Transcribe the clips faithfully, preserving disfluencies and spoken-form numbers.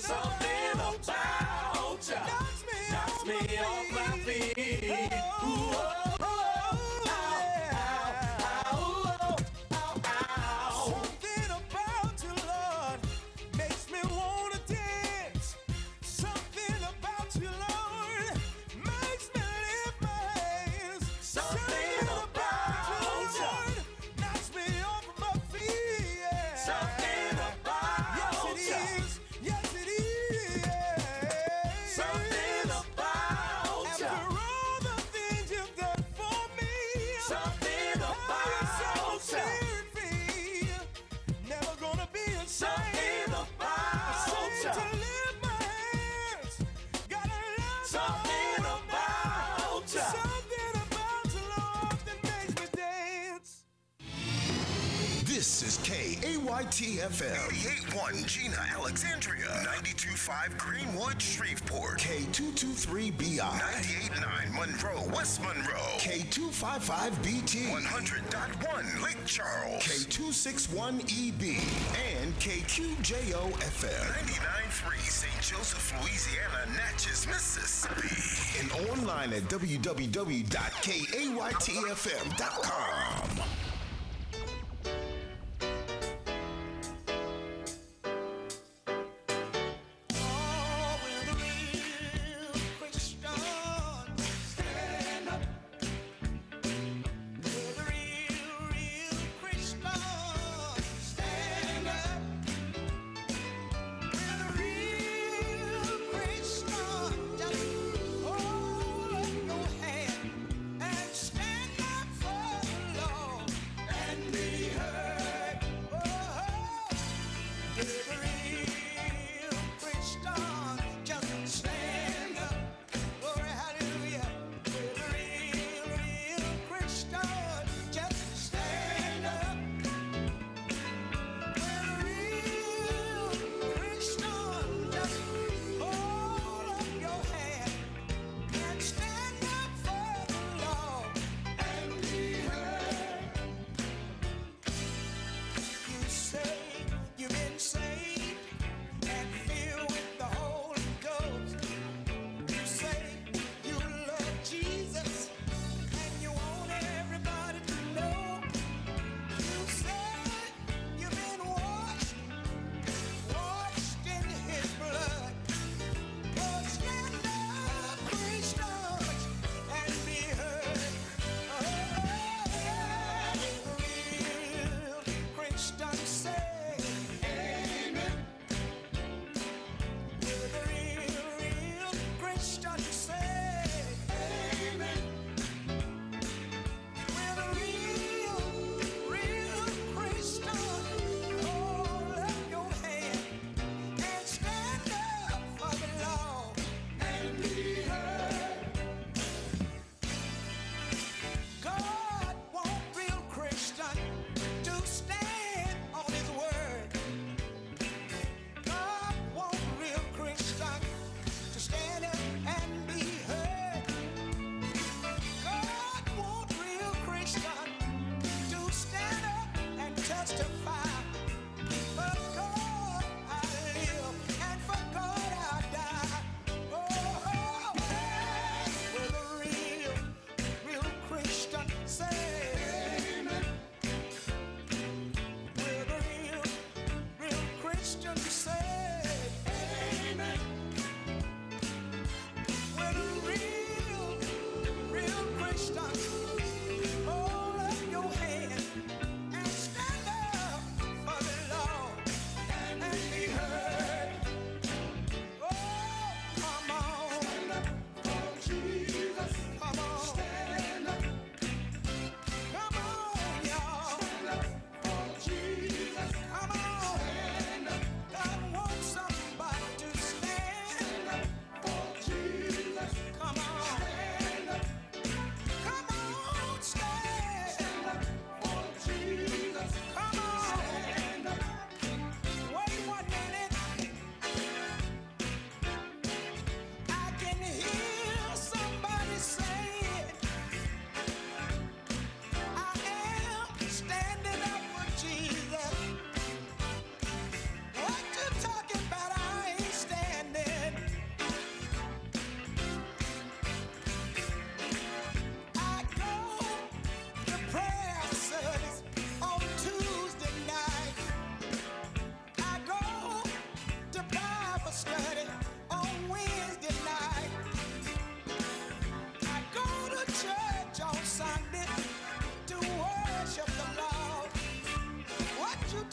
Something about ya knocks me, knocks me off my feet. Ooh, oh, oh, oh, ow, ow, ow, ow, ow. Something about you, Lord, makes me wanna dance. Something about you, Lord, makes me lift my hands. Something about you, Lord, knocks me off of my feet. Yeah. Something about yes, it is. Yes, it is. Something about you. After all the things you've done for me. Something about you. Never gonna be ashamed. Something about you. To lift my hands. Gotta love something about you. Something about you, Lord, that makes me dance. This is K A Y T F M. eighty-eight point one Gina, Alexandria. ninety-two point five Greenwood, Shreveport. K two two three B I. ninety-eight point nine Monroe, West Monroe. K two five five B T. one hundred point one Lake Charles. K two six one E B. And K Q J O F M. ninety-nine point three Saint Joseph, Louisiana, Natchez, Mississippi. And online at w w w dot k a y t f m dot com. Stand up for the Lord.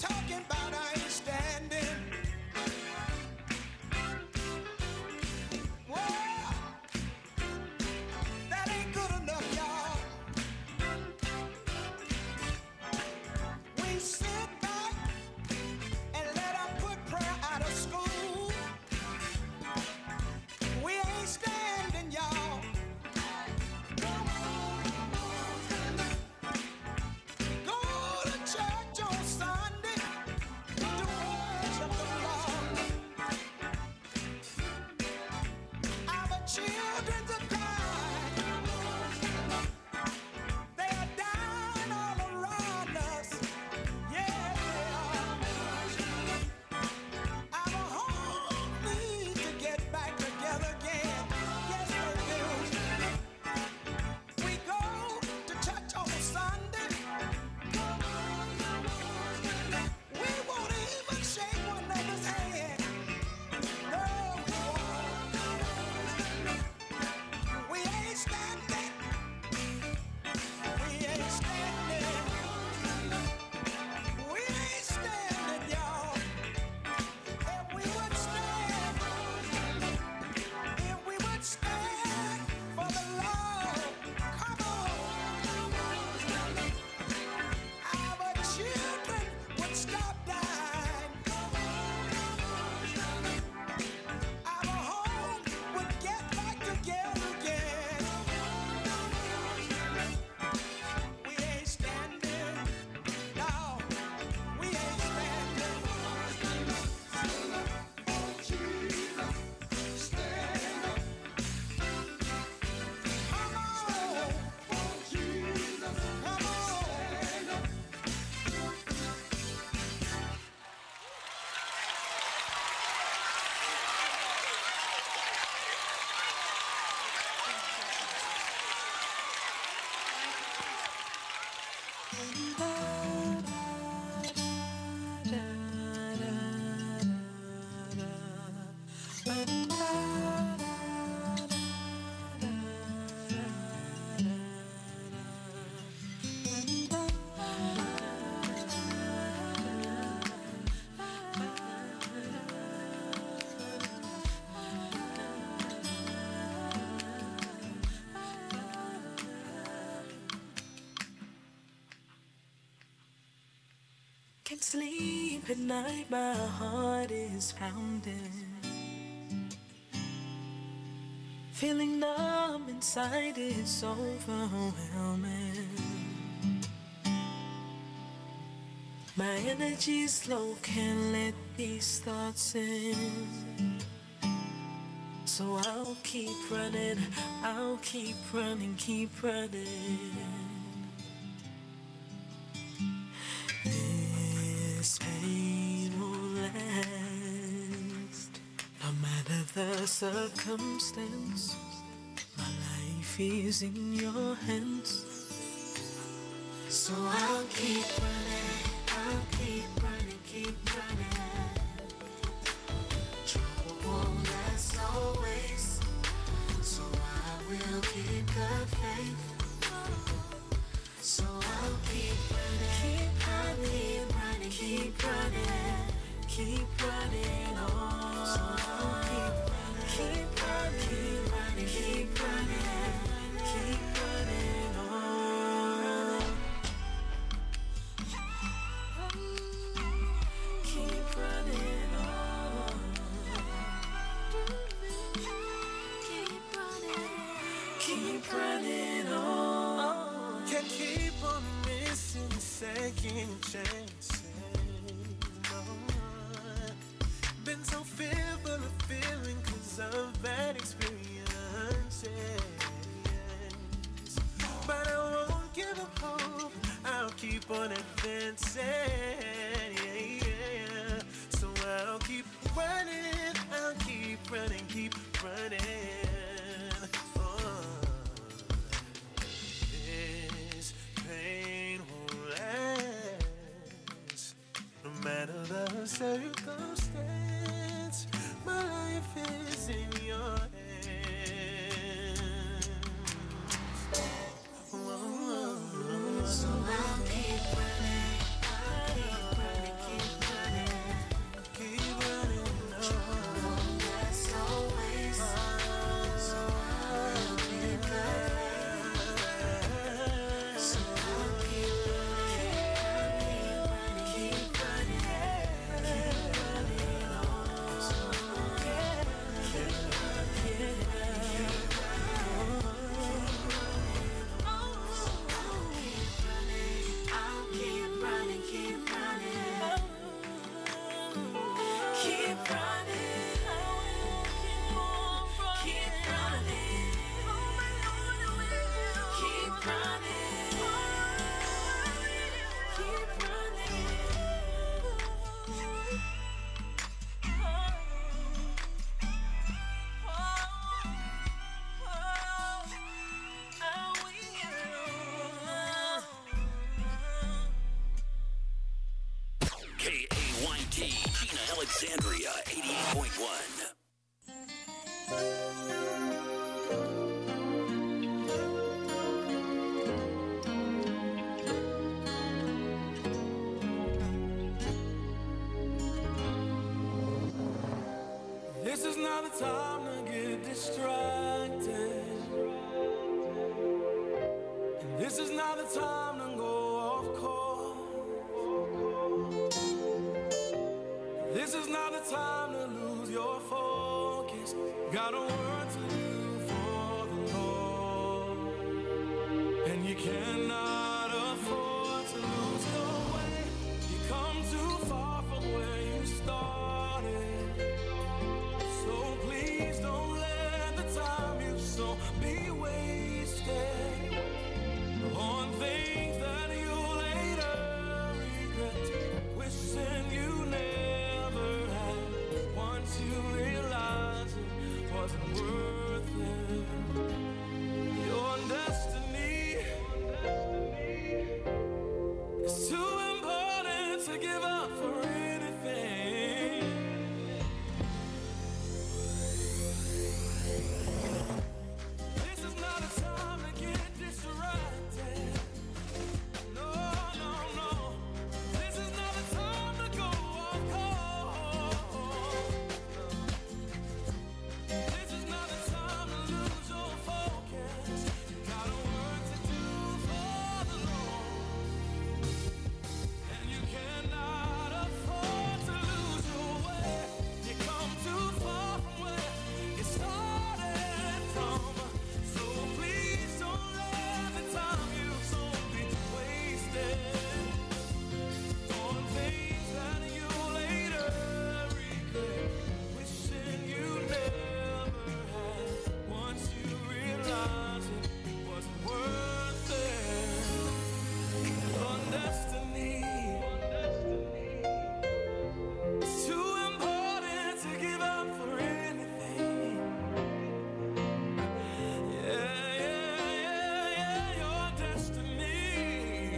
Can't sleep at night, my heart is pounding. Feeling numb inside is overwhelming. My energy's low, can't let these thoughts in. So I'll keep running, I'll keep running, keep running. This pain won't last. No matter the circumstance, my life is in your hands. So I'll keep running, I'll keep running, keep running. Trouble won't last always, so I will keep the faith. So I'll keep running, keep running, keep running, keep running on. So I'll keep running, keep running, keep running, keep running, keep running on. Keep running on. Keep running, keep running on. Can't keep on missing second chances. No. Been so fearful of feeling cause of bad experiences. But I won't give up hope, I'll keep on advancing. Yeah, yeah. So I'll keep running, I'll keep running, keep running. Oh. This pain won't last. No matter the circumstance, my life is in your hands. Whoa. So I'll keep running, I'll keep running, keep This is not the time to get distracted. And this is not the time to go off course. This is not the time to lose your focus. Got a work to do for the Lord. And you cannot afford to lose your way. You come too far from where you started. So please don't let the time you sow be wasted on things that you later regret, wishing you never had. Once you realize it wasn't worth it, your destiny is too important to give up for anything. This is not a time to get distracted. No, no, no. This is not a time to go off course. This is not a time to lose your focus. You got a work to do for the Lord. And you cannot afford to lose your way. You come too far from where you started from. So please don't let the time you sow be wasted on things that you later regret, wishing you never had. Once you realize it wasn't worth it, your destiny is too important to give up for anything. Yeah, yeah, yeah, yeah, your destiny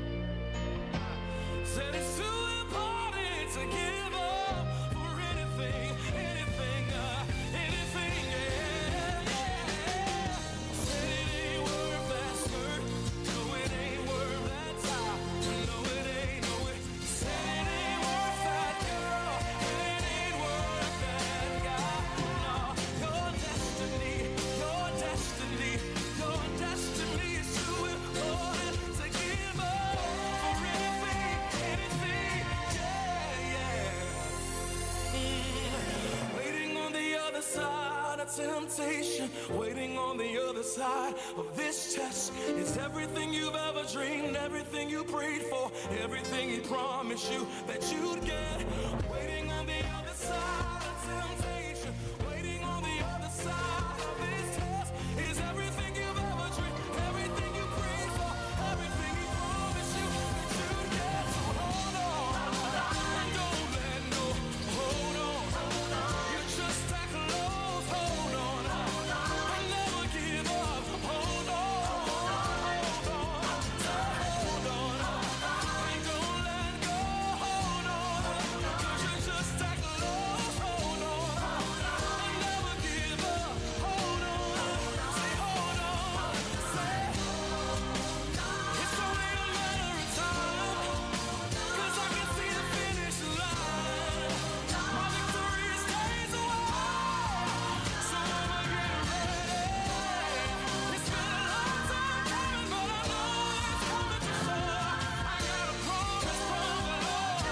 said it's too important to give up for anything, anything, uh, anything, yeah, yeah. Said it ain't worth that skirt, no it ain't worth that tie, no it ain't, no it. Said it ain't worth that girl, and it ain't worth that guy. No, your destiny, your destiny, your destiny is too important to give up for anything, anything, yeah, yeah. Mm. Waiting on the other side of temptation, waiting on the other side of this test is everything you've ever dreamed, everything you prayed for, everything he promised you that you'd get. Waiting on the other side of temptation, waiting on the other side of this test is everything you've ever dreamed, everything you prayed for, everything he promised you that you'd get. So hold on, and don't let go. Hold on, you just stack close. Hold on, and never give up. Hold on, hold on, hold on, and don't let go. Hold on, 'cause you just stack close. Hold on, and never give up. Hold on, say hold on, say it's only a matter of time, 'cause I can see the finish line. My victory is days away, so I'ma get ready. It's been a long time coming, but I know it's coming for sure. I got a promise from the Lord.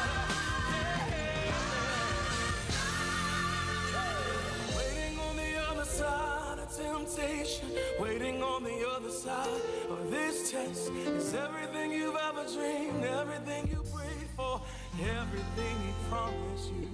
Yeah. Waiting on the other side of temptation, waiting on the other side of this test is everything you've ever dreamed, everything you prayed for, everything he promised you.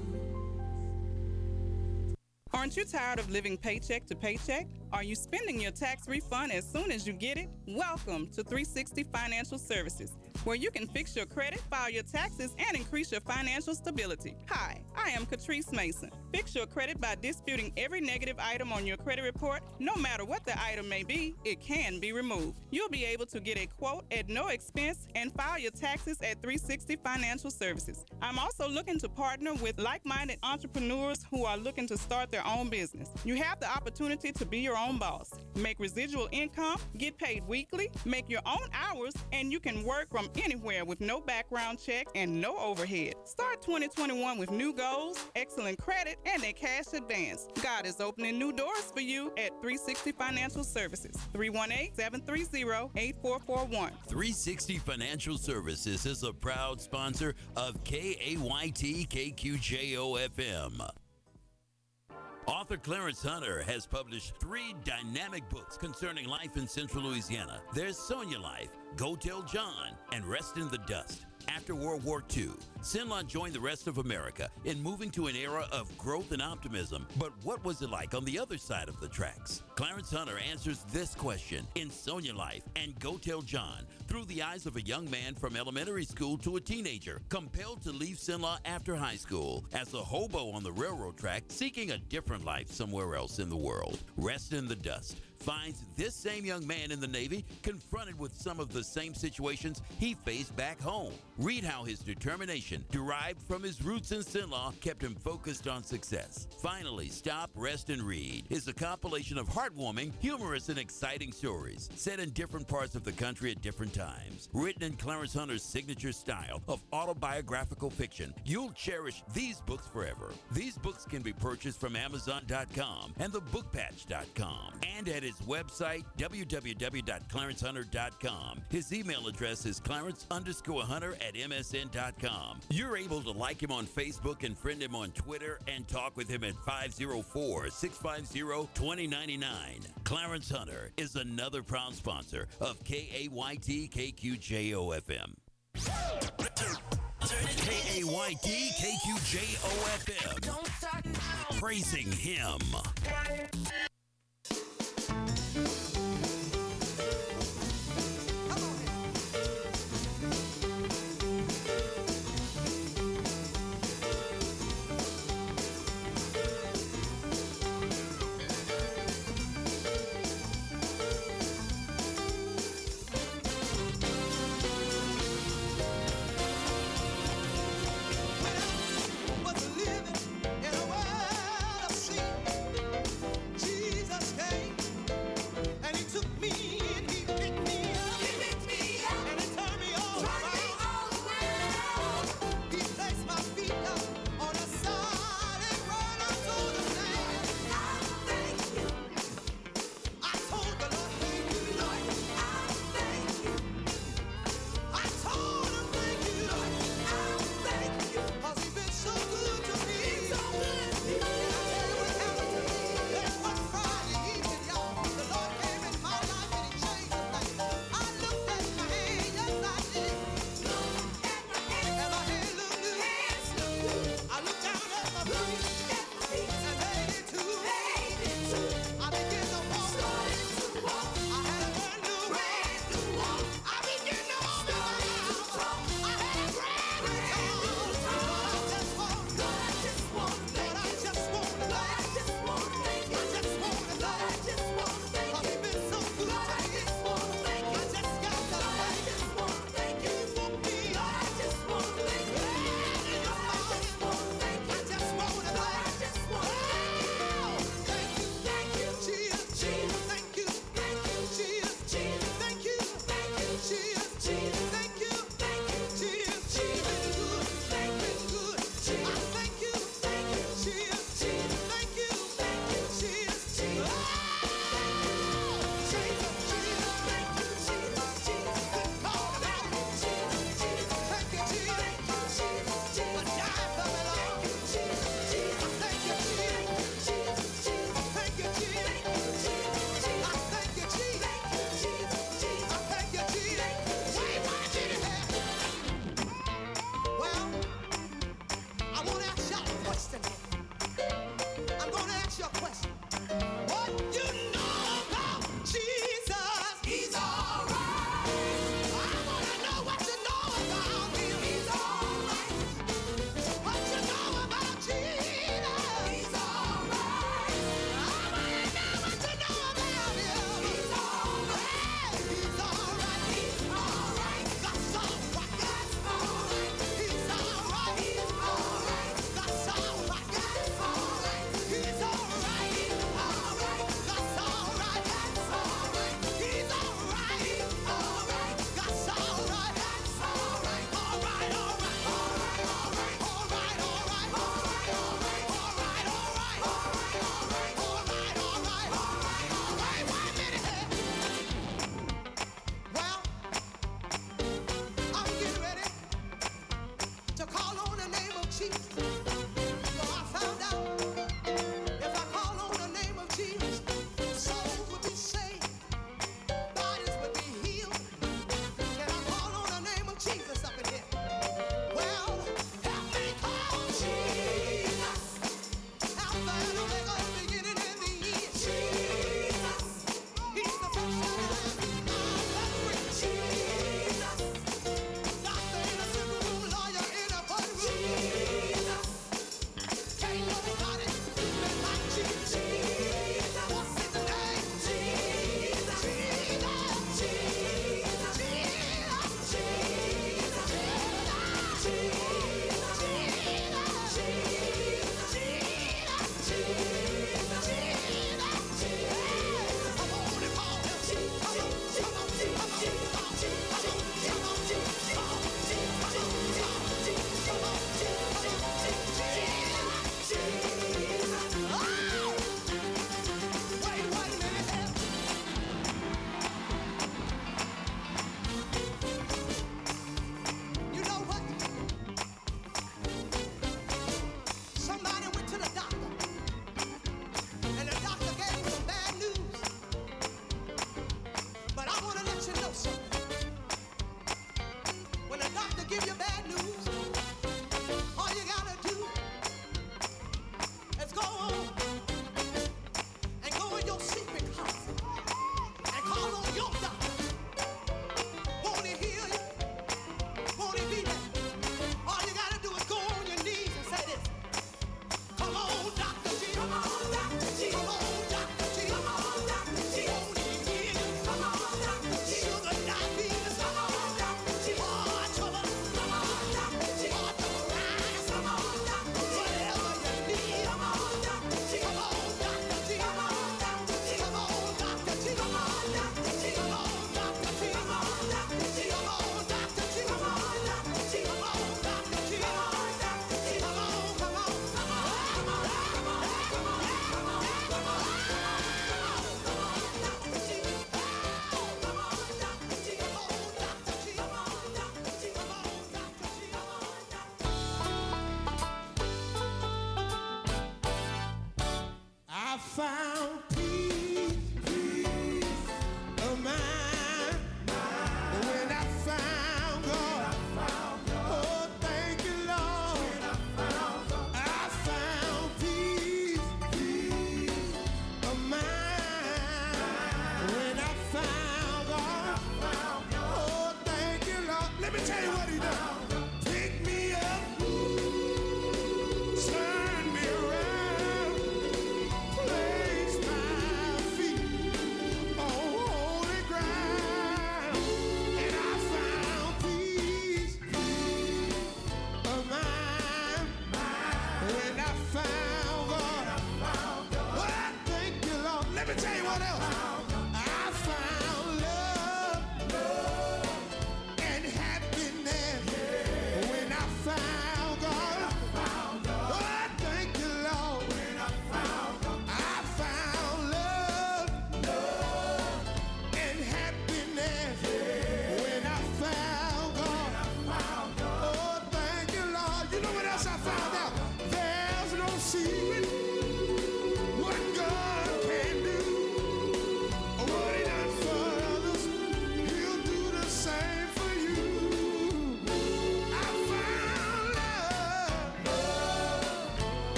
Aren't you tired of living paycheck to paycheck? Are you spending your tax refund as soon as you get it? Welcome to three sixty Financial Services, where you can fix your credit, file your taxes, and increase your financial stability. Hi, I I am Catrice Mason. Fix your credit by disputing every negative item on your credit report. No matter what the item may be, it can be removed. You'll be able to get a quote at no expense and file your taxes at three sixty Financial Services. I'm also looking to partner with like-minded entrepreneurs who are looking to start their own business. You have the opportunity to be your own boss, make residual income, get paid weekly, make your own hours, and you can work from anywhere with no background check and no overhead. Start twenty twenty-one with new goals, excellent credit, and a cash advance. God is opening new doors for you at three sixty Financial Services. three one eight, seven three zero, eight four four one. three sixty Financial Services is a proud sponsor of K A Y T K Q J O F M. Author Clarence Hunter has published three dynamic books concerning life in Central Louisiana. There's Sonia Life, Go Tell John, and Rest in the Dust. After World War Two, Cenla joined the rest of America in moving to an era of growth and optimism. But what was it like on the other side of the tracks? Clarence Hunter answers this question in Sonia Life and Go Tell John through the eyes of a young man from elementary school to a teenager, compelled to leave Cenla after high school as a hobo on the railroad track, seeking a different life somewhere else in the world. Rest in the Dust finds this same young man in the Navy confronted with some of the same situations he faced back home. Read how his determination, derived from his roots in Cenla, kept him focused on success. Finally, Stop, Rest, and Read is a compilation of heartwarming, humorous, and exciting stories set in different parts of the country at different times. Written in Clarence Hunter's signature style of autobiographical fiction, you'll cherish these books forever. These books can be purchased from Amazon dot com and the book patch dot com and at his website, w w w dot clarence hunter dot com. His email address is clarence underscore hunter at m s n dot com. You're able to like him on Facebook and friend him on Twitter and talk with him at five oh four, six five zero, two oh nine nine. Clarence Hunter is another proud sponsor of K A Y T K Q J O F M. K A Y T K Q J O F M. Praising him. Was living in a world of sin.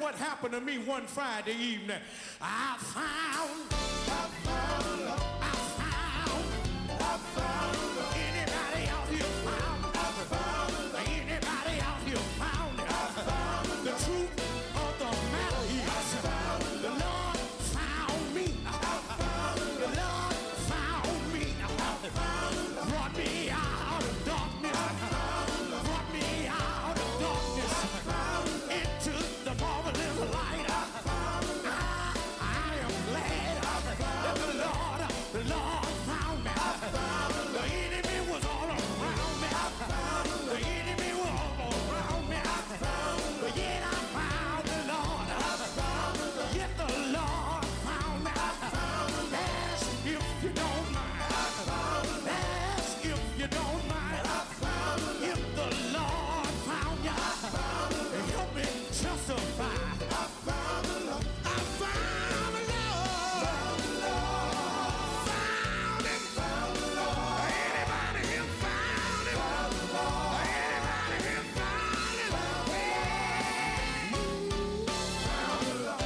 what happened to me one Friday evening. I found, I found, I found, I found. Anybody out here found? I found. Anybody out here found? I found. The truth of the matter is, I found. The Lord found me. I found. The Lord found me. I found. Brought me out of darkness. I found. Brought me out of darkness. I found. Into the marvelous light. I found. I, I am glad that the Lord, the Lord found me. I found. The enemy was all around me. I found. The enemy was all around me. I found. But yet I found the Lord. I found. Yet the Lord found me. I found. Ask if you don't mind. I found. Ask if you don't mind. I found. If the Lord found you, I found. Help me justify. I found the Lord. I found the Lord. Found the Lord. Found him. Found the Lord. Anybody here found him? Found the Lord. Anybody here found him? Found the Lord.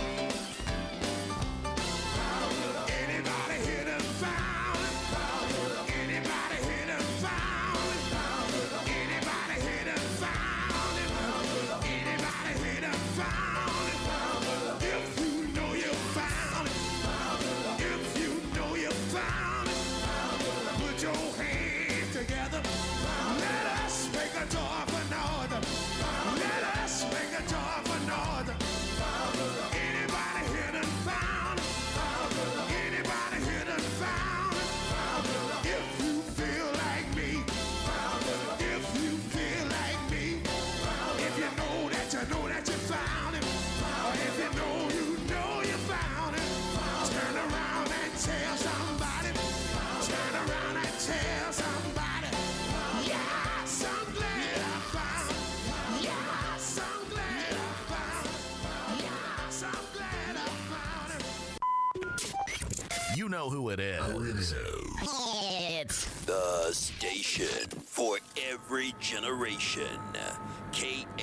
Anybody here done found him? Found the Lord. Anybody here done found him? Found the Lord. Anybody here done found him? Found the Lord. Anybody here done found him? Found the Lord. If you know you found him, found the Lord. If you know you found him, found the Lord. Put your hands together. Let us make a joyful noise. Let us make a joyful noise. Anybody here done found him? Anybody here done found him? If you feel like me, if you feel like me, if you know that you know that you found him, or if you know you know you found him, turn around and tell somebody. Turn around and tell somebody. Yes, I'm glad I found. Yes, I'm glad I found. Yes, I'm glad I found him. You know who it is. It's the station for every generation. K